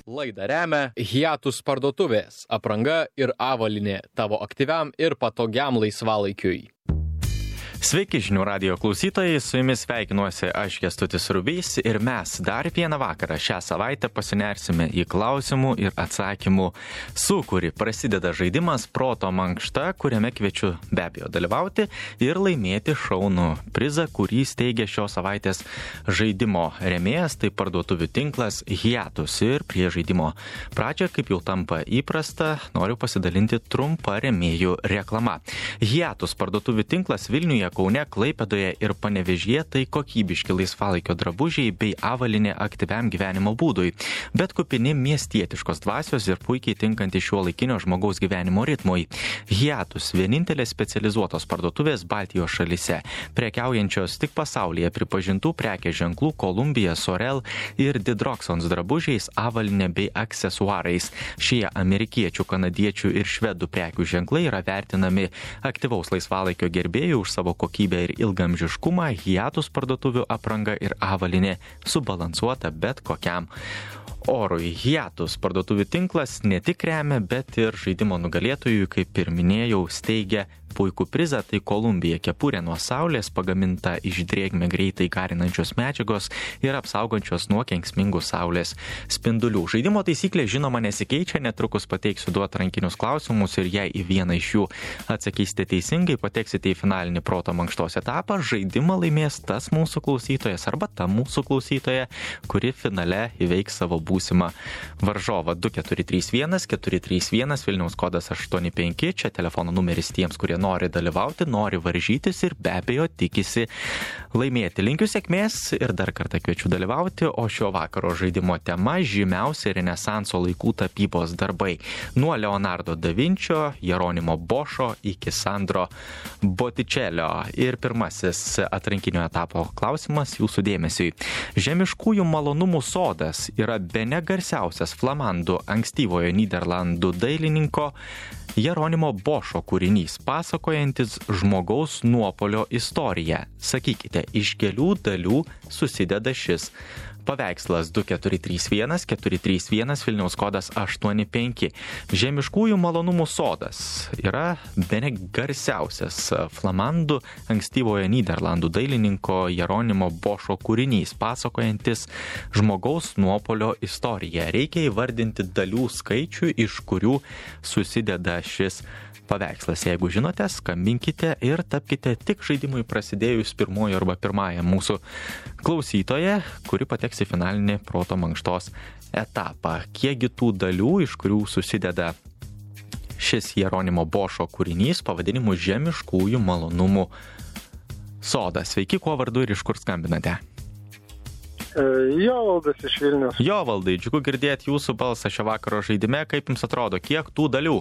Laidą remia Hiatus parduotuvės, apranga ir avalynė tavo aktyviam ir patogiam laisvalaikiui. Sveiki žinių radijo klausytojai, su jumis sveikinuosi aš Kęstutis Rubys ir mes dar vieną vakarą šią savaitę pasinersime į klausimų ir atsakymų sūkurį. Prasideda žaidimas Proto mankšta, kuriame kviečiu be abejo dalyvauti ir laimėti šaunų prizą, kurį steigia šios savaitės žaidimo rėmėjas, tai parduotuvių tinklas Hiatus. Ir prie žaidimo pradžią, kaip jau tampa įprasta, noriu pasidalinti trumpa rėmėjų reklama. Hiatus parduotuvių tinklas Vilniuje, Kaune, Klaipėdoje ir Panevėžyje tai kokybiški laisvalaikio drabužiai bei avalynė aktyviam gyvenimo būdui, bet kupini miestietiškos dvasios ir puikiai tinkanti šiuolaikinio žmogaus gyvenimo ritmui. Hiatus vienintelės specializuotos parduotuvės Baltijos šalyse, prekiaujančios tik pasaulyje pripažintų prekės ženklų Columbia, Sorel ir Didroksons drabužiais, avalynė bei aksesuarais. Šie amerikiečių, kanadiečių ir švedų prekių ženklai yra vertinami aktyvaus laisvalaikio gerbėjų už savo kokybę ir ilgamžiškumą. Hiatus parduotuvių apranga ir avalynė subalansuota bet kokiam orui. Hiatus parduotuvių tinklas ne tik remia, bet ir žaidimo nugalėtojų, kaip ir minėjau, steigia puikų prizą, tai Columbia kepurė nuo saulės, pagaminta iš drėgmę greitai garinančios medžiagos ir apsaugančios nuo kenksmingų saulės spindulių. Žaidimo taisyklė žinoma nesikeičia, netrukus pateiksiu du atrankinius klausimus ir jei į vieną iš jų atsakysite teisingai, pateksite į finalinį Proto mankštos etapą, žaidimą laimės tas mūsų klausytojas arba ta mūsų klausytoja, kuri finale įveiks savo būsimą varžovą. 2431 431 Vilniaus kodas 85, čia telefono numeris tiems, kurie nori dalyvauti, nori varžytis ir be abejo tikisi laimėti. Linkiu sėkmės ir dar kartą kviečiu dalyvauti, o šio vakaro žaidimo tema žymiausi Renesanso laikų tapybos darbai. Nuo Leonardo da Vinčio, Jeronimo Bošo iki Sandro Botticelio. Ir pirmasis atrankinio etapo klausimas jūsų dėmesiui. Žemiškųjų malonumų sodas yra bene garsiausias flamandų ankstyvojo Nyderlandų dailininko Jeronimo Bošo kūrinys, pasakojantis žmogaus nuopolio istoriją. Sakykite, iš kelių dalių susideda šis paveikslas. 2431 431 Vilniaus kodas 85. Žemiškųjų malonumų sodas yra bene garsiausias flamandų ankstyvojo Nyderlandų dailininko Jeronimo Bošo kūrinys, pasakojantis žmogaus nuopolio istoriją. Reikia įvardinti dalių skaičių, iš kurių susideda šis paveikslas. Jeigu žinote, skambinkite ir tapkite tik žaidimui prasidėjus pirmojo arba pirmajam mūsų klausytoje, kuri pateks į finalinį Proto mankštos etapą. Kiekgi tų dalių, iš kurių susideda šis Jeronimo Bošo kūrinys pavadinimu Žemiškųjų malonumų sodas. Sveiki, kuo vardu ir iš kur skambinate? Jovaldas iš Vilnius. Jovaldai, džiugu girdėti jūsų balsą šio vakaro žaidime. Kaip jums atrodo, kiek tų dalių?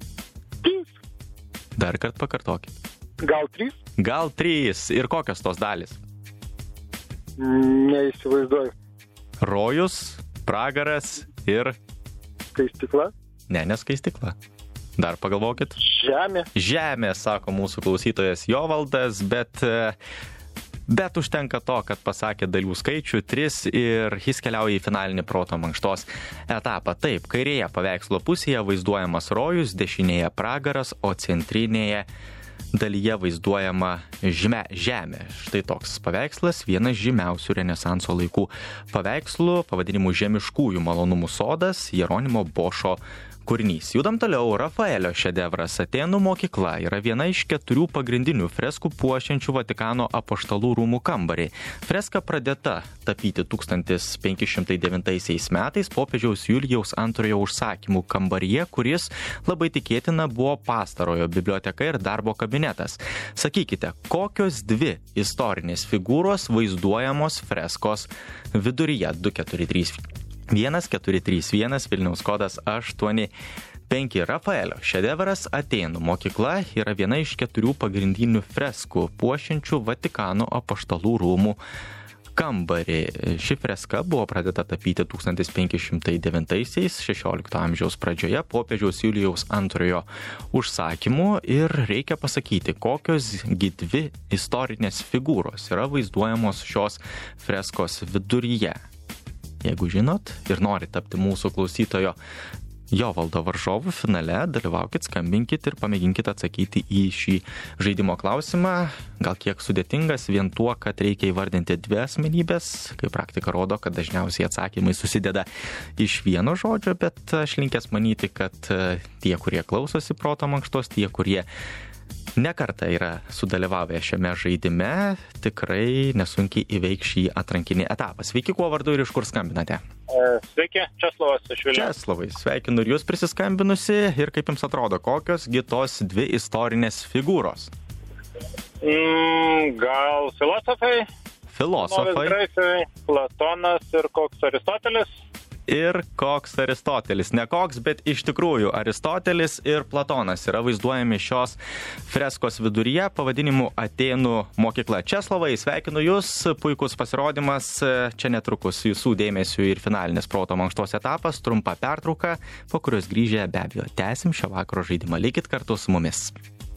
Dar kart pakartokit. Gal 3? Gal 3. Ir kokios tos dalys? Neįsivaizduoju. Rojus, pragaras ir... Skaistykla? Ne skaistykla. Dar pagalvokit. Žemė. Žemė, sako mūsų klausytojas Jovaldas, bet užtenka to, kad pasakė dalių skaičių 3 ir jis keliauja į finalinį Proto mankštos etapą. Taip, kairėje paveikslo pusėje vaizduojamas rojus, dešinėje pragaras, o centrinėje dalyje vaizduojama žemė. Štai toks paveikslas, vienas žymiausių Renesanso laikų paveikslų, pavadinimu Žemiškųjų malonumų sodas, Jeronimo Bošo kūrinys. Judam toliau. Rafaelio šedevras Atėnų mokykla yra viena iš 4 pagrindinių freskų puošiančių Vatikano apaštalų rūmų kambarį. Freska pradėta tapyti 1509 metais popiežiaus Julijaus II užsakymų kambaryje, kuris labai tikėtina buvo pastarojo biblioteka ir darbo kabinetas. Sakykite, kokios 2 istorinės figūros vaizduojamos freskos viduryje? 2431 Vilniaus kodas 85. Rafaelio šedevras Atėnų mokykla yra viena iš 4 pagrindinių freskų puošiančių Vatikano apaštalų rūmų kambarį. Ši freska buvo pradėta tapyti 1509-aisiais, 16 amžiaus pradžioje, popiežiaus Julijaus II užsakymu, ir reikia pasakyti, kokios dvi istorinės figūros yra vaizduojamos šios freskos viduryje. Jeigu žinot ir norit tapti mūsų klausytojo Jovaldo varžovų finale, dalyvaukit, skambinkit ir pamėginkit atsakyti į šį žaidimo klausimą. Gal kiek sudėtingas vien tuo, kad reikia įvardinti dvi asmenybės, kai praktika rodo, kad dažniausiai atsakymai susideda iš vieno žodžio, bet aš linkęs manyti, kad tie, kurie klausosi proto mankštos, tie, kurie nekartą yra sudalyvavę šiame žaidime, tikrai nesunkiai įveiks šį atrankinį etapą. Sveiki, kuo vardu ir iš kur skambinate? Sveiki, Česlovas iš Vilniaus. Česlovai, sveikinu ir jūs prisiskambinusi. Ir kaip jums atrodo, kokios tos dvi istorinės figūros? Gal filosofai? Filosofai. Graikai, Platonas ir koks Aristotelis? Ir koks Aristotelis. Ne koks, bet iš tikrųjų Aristotelis ir Platonas yra vaizduojami šios freskos viduryje pavadinimu Atėnų mokykla. Česlovai, sveikinu jūs, puikus pasirodymas. Čia netrukus jūsų dėmesiu ir finalinis proto mankštos etapas, trumpa pertrauka, po kurios grįžę be abejo tęsim šio vakaro žaidimą. Likit kartu su mumis.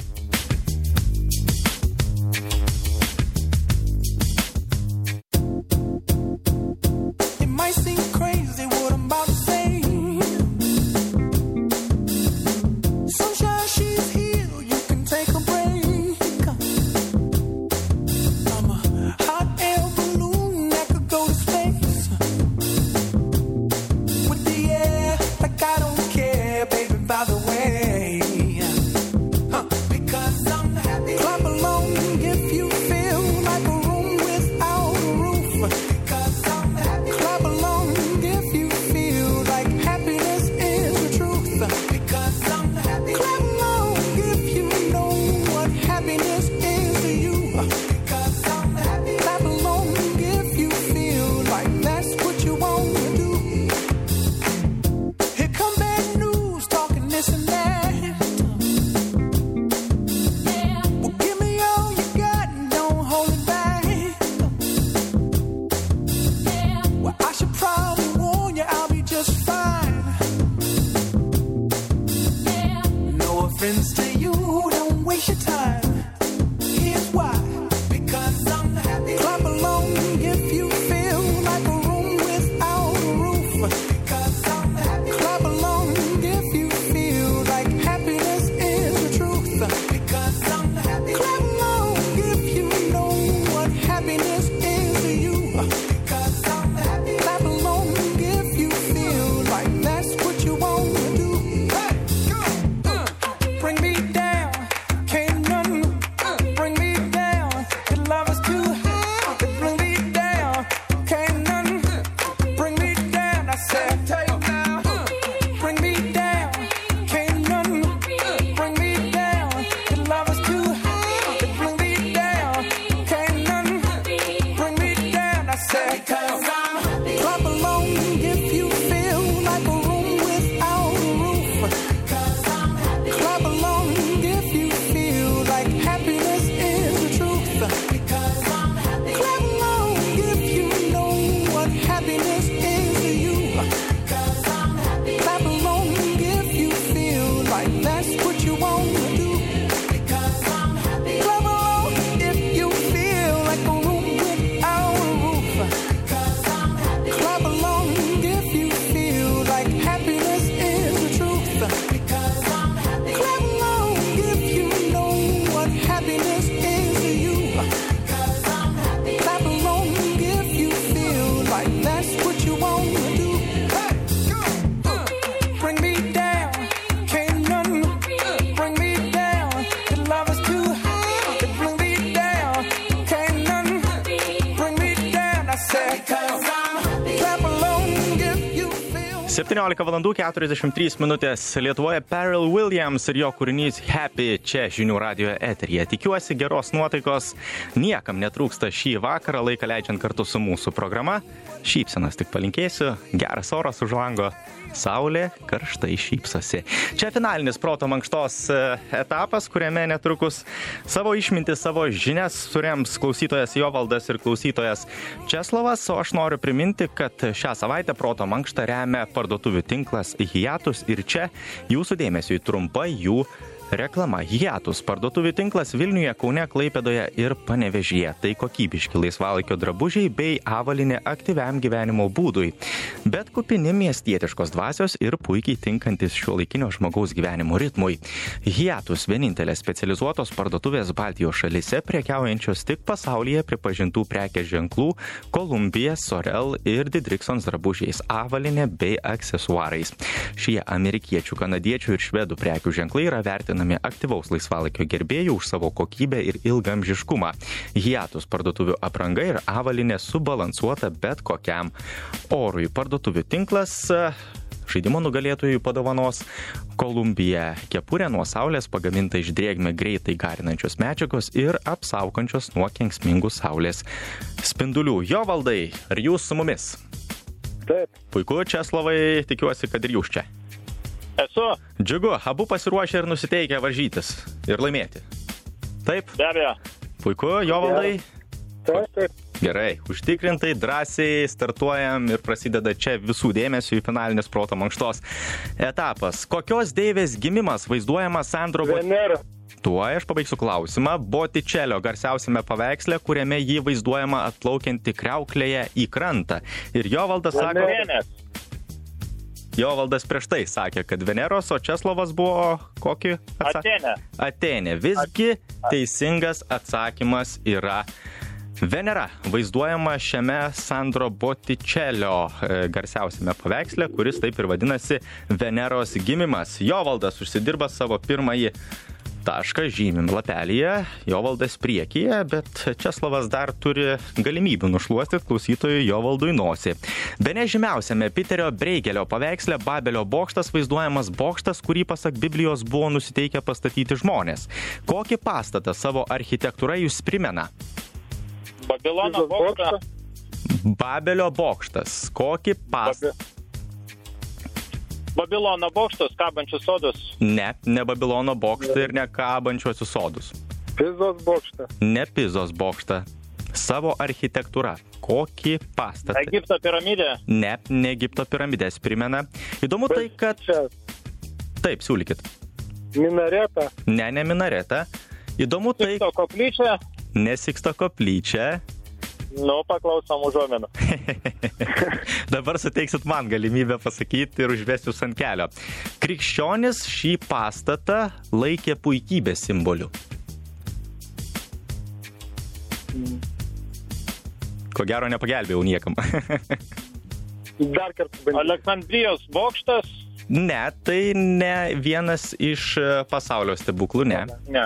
Valandų 43 minutės. Lietuvoje Pharrell Williams ir jo kūrinys Happy čia žinių radijo eteryje. Tikiuosi geros nuotaikos, niekam netrūksta šį vakarą, laiką leidžiant kartu su mūsų programa. Šypsenas tik palinkėsiu, geras oras už lango, saulė karštai šypsosi. Čia finalinis proto mankštos etapas, kuriame netrukus savo išmintį, savo žinias surems klausytojas Jovaldas ir klausytojas Česlovas, o aš noriu priminti, kad šią savaitę proto mankštą remia parduotuvių tinklas Hiatus ir čia jūsų dėmesiui trumpa jų Reklama. Hiatus parduotuvių tinklas Vilniuje, Kaune, Klaipėdoje ir Panevėžyje. Tai kokybiški laisvalaikio drabužiai bei avalynė aktyviam gyvenimo būdui, bet kupini miestietiškos dvasios ir puikiai tinkantis šiuolaikinio žmogaus gyvenimo ritmui. Hiatus vienintelės specializuotos parduotuvės Baltijos šalyse prekiaujančios tik pasaulyje pripažintų prekės ženklų Columbia, Sorel ir Didriksons drabužiais, avalynė bei aksesuarais. Šie amerikiečių, kanadiečių ir švedų prekių ženklai yra vertinami aktyvaus laisvalaikio gerbėjų už savo kokybę ir ilgaamžiškumą. Hiatus parduotuvių apranga ir avalynė subalansuota bet kokiam orui. Parduotuvių tinklas žaidimo nugalėtojų padovanos Columbia kepurė nuo saulės pagaminta iš drėgmę greitai garinančios medžiagos ir apsaugančios nuo kenksmingų saulės spindulių. Jovaldai, ar jūs su mumis? Taip. Puiku, Česlovai, tikiuosi, kad ir jūs čia. Esu. Džiugu, abu pasiruošę ir nusiteikę varžytis ir laimėti. Taip? Be abejo. Puiku, Jovaldai? Taip. Gerai, užtikrintai, drąsiai startuojam ir prasideda čia visų dėmesio į finalinės proto mankštos etapas. Kokios deivės gimimas vaizduojamas Sandro Venera. Tuoj aš pabaigsiu klausimą. Botticelio garsiausiame paveiksle, kuriame jį vaizduojama atplaukianti kriauklėje į krantą. Ir Jovaldas sako... Venės. Jovaldas prieš tai sakė, kad Veneros, o Česlovas buvo kokį Atenė. Atenė. Visgi teisingas atsakymas yra Venera, vaizduojama šiame Sandro Botticelio garsiausiame paveiksle, kuris taip ir vadinasi Veneros gimimas. Jovaldas užsidirba savo pirmąjį tašką, žymim lapelyje, Jovaldas priekyje, bet Česlovas dar turi galimybių nušluostyti klausytojui Jovaldui nosį. Bene žymiausiame Piterio Breigelio paveiksle Babelio bokštas vaizduojamas bokštas, kurį pasak Biblijos buvo nusiteikę pastatyti žmonės. Kokį pastatą savo architektūra jūs primena? Babilono bokštą. Babelio bokštas. Kokį pastatą? Babilono bokštus, kabančius sodus. Ne Babilono bokštą ir ne kabančiuosius sodus. Pizos bokštą. Ne Pizos bokštą. Savo architektūra. Kokį pastatą? Egipto piramidė. Ne Egipto piramidės primena. Įdomu tai, kad... Čia. Taip, siūlykit. Minaretą. Ne minaretą. Įdomu tai... Siksto koplyčia. Ne Siksto koplyčia. Nu, paklausom užuomenų. Dabar suteiksit man galimybę pasakyti ir užvesiu ant kelio. Krikščionis šį pastatą laikė puikybės simboliu. Ko gero nepagelbėjau niekam. Dar kartą bandžiau. Aleksandrijos bokštas. Ne, tai ne vienas iš pasaulio stebuklų, ne. Ne.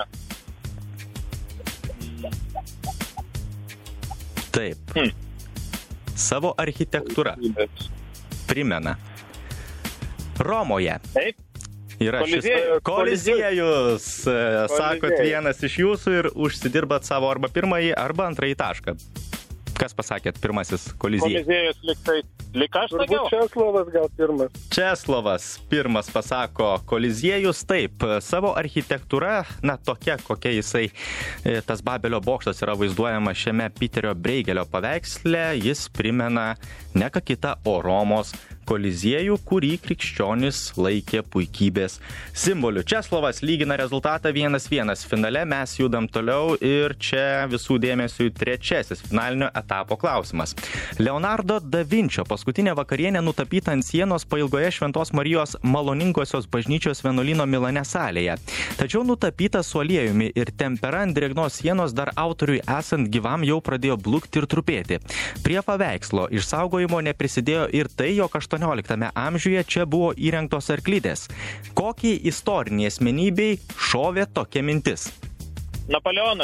Taip. Savo architektūra primena. Romoje. Taip. Yra šis Koliziejus. Sakot vienas iš jūsų ir užsidirbat savo arba pirmąjį, arba antrąjį tašką. Kas pasakėt pirmasis Koliziejus? Koliziejus lyg aš sakiau. Turbūt Česlovas gal pirmas. Česlovas pirmas pasako Koliziejus. Taip, savo architektūra, tokia, kokia jisai, tas Babelio bokštas yra vaizduojama šiame Piterio Breigelio paveiksle, jis primena ne ką kitą, o Romos Koliziejų, kurį krikščionis laikė puikybės simboliu. Česlovas lygina rezultatą 1-1. Finale mes judam toliau ir čia visų dėmesių trečiasis finalinio etapo klausimas. Leonardo da Vinčio paskutinė vakarienė nutapyta ant sienos pailgoje Šventos Marijos Maloningosios bažnyčios vienuolyno Milane salėje. Tačiau nutapyta su aliejumi ir tempera ant drėgnos sienos dar autoriui esant gyvam jau pradėjo blukti ir trupėti. Prie paveikslo išsaugojimo neprisidėjo ir tai, jog 18 amžiuje čia buvo įrengtos arklidės. Kokiai istoriniai asmenybei šovė tokia mintis? Napoleonui.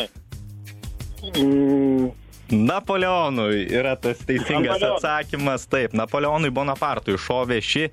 Napoleonui yra tas teisingas atsakymas. Taip, Napoleonui Bonapartui šovė ši,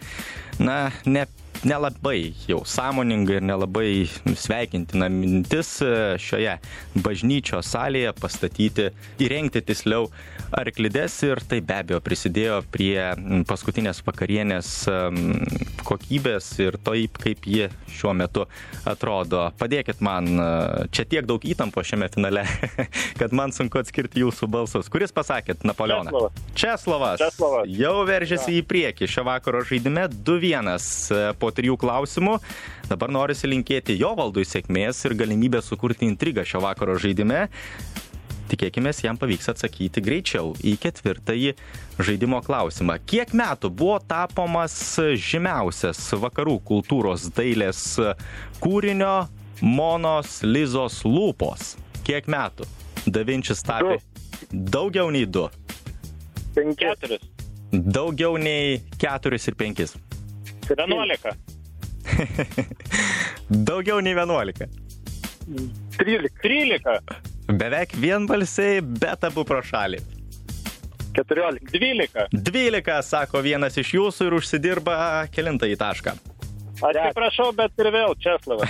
nelabai jau sąmoninga ir nelabai sveikintina mintis šioje bažnyčios salėje įrengti tiksliau arklides ir tai be abejo prisidėjo prie paskutinės vakarienės kokybės ir taip, kaip ji šiuo metu atrodo. Padėkit man, čia tiek daug įtampo šiame finale, kad man sunku atskirti jūsų balsus. Kuris pasakėt Napoleoną? Česlovas. Jau veržėsi į priekį šio vakaro žaidime 2-1 po 3 klausimų. Dabar norisi linkėti Jovaldui sėkmės ir galimybę sukurti intrigą šio vakaro žaidime. Tikėkime, jam pavyks atsakyti greičiau į 4 žaidimo klausimą. Kiek metų buvo tapomas žymiausias vakarų kultūros dailės kūrinio Monos Lizos lūpos? Kiek metų? Da Vinčis tapė daugiau nei 2. 4. Daugiau nei 4 ir 5. 11. Daugiau nei 11. 13. Beveik vienbalsiai, bet abu pro šalį. 14. 12. 12, sako vienas iš jūsų ir užsidirba kelintąjį tašką. Atsiprašau, bet ir vėl Česlovas.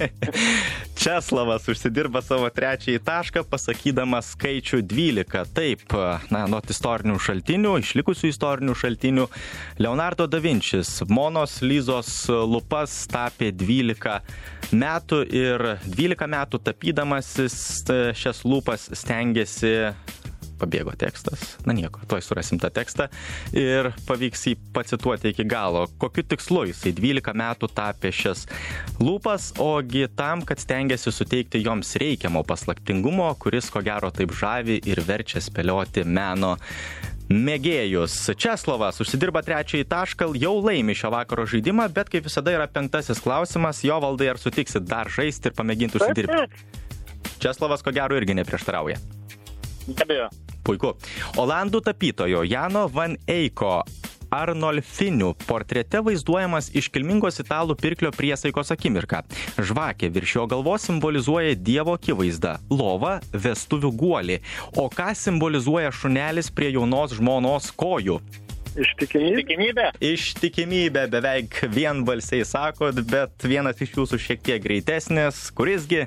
Česlovas užsidirba savo 3 tašką, pasakydamas skaičių 12. Taip, nuo istorinių šaltinių, išlikusių istorinių šaltinių, Leonardo da Vinčis Monos Lizos lūpas tapė 12 metų ir 12 metų tapydamasis šias lūpas stengiasi... Pabėgo tekstas. Na nieko, tuoj surasim tą tekstą ir pavyks jį pacituoti iki galo. Kokiu tikslu jisai 12 metų tapė šias lūpas, ogi tam, kad stengiasi suteikti joms reikiamo paslaptingumo, kuris ko gero taip žavi ir verčia spėlioti meno mėgėjus. Česlovas užsidirba 3 tašką, jau laimi šio vakaro žaidimą, bet kaip visada yra 5 klausimas. Jovaldai, ar sutiksit dar žaisti ir pamėginti užsidirbti? Česlovas ko gero irgi neprieštarauja. Be abejo. Puiku. Olandų tapytojo Jano van Eyko Arnolfinių portrete vaizduojamas iškilmingos italų pirklio priesaikos akimirka. Žvakė virš jo galvos simbolizuoja Dievo akivaizdą, lovą, vestuvių guolį. O ką simbolizuoja šunelis prie jaunos žmonos kojų? Ištikimybė. Ištikimybė, beveik vienbalsiai sakot, bet vienas iš jūsų šiek tiek greitesnis. Kurisgi?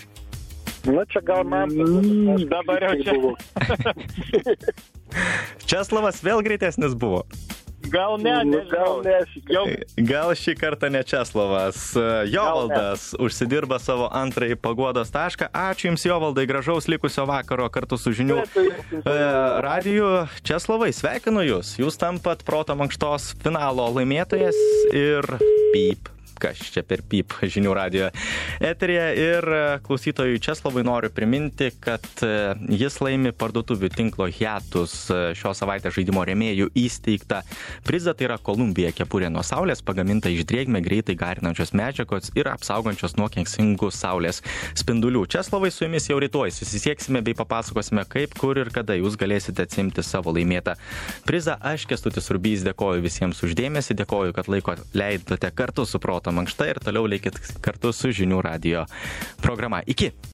Na, čia gal man... Dabar jau čia. Česlovas vėl greitesnis buvo. Gal ne, nežinau. Gal šį kartą ne Česlovas. Jovaldas užsidirba savo 2 paguodos tašką. Ačiū Jums, Jovaldai, gražaus likusio vakaro kartu su žinių radiju. Česlovai, sveikinu Jūs. Jūs tampat Proto mankštos finalo laimėtojas ir pyp. Kas čia per pyp žinių radijo eteryje. Ir klausytojui Česlovui noriu priminti, kad jis laimi parduotuvių tinklo Hiatus šios savaitės žaidimo rėmėjų įsteigtą prizą. Tai yra Kolumbija kepurė nuo saulės, pagaminta iš drėgmę greitai garinančios medžiagos ir apsaugančios nuo kenksmingų saulės spindulių. Česlovai, su Jumis jau rytoj susisieksime bei papasakosime, kaip, kur ir kada Jūs galėsite atsimti savo laimėtą prizą. Aš, Kęstutis Rubys, dėkoju visiems už dėmesį, dėkoju, kad laiko leidote kartu su Proto mankšta ir toliau likit kartu su žinių radijo programa. Iki!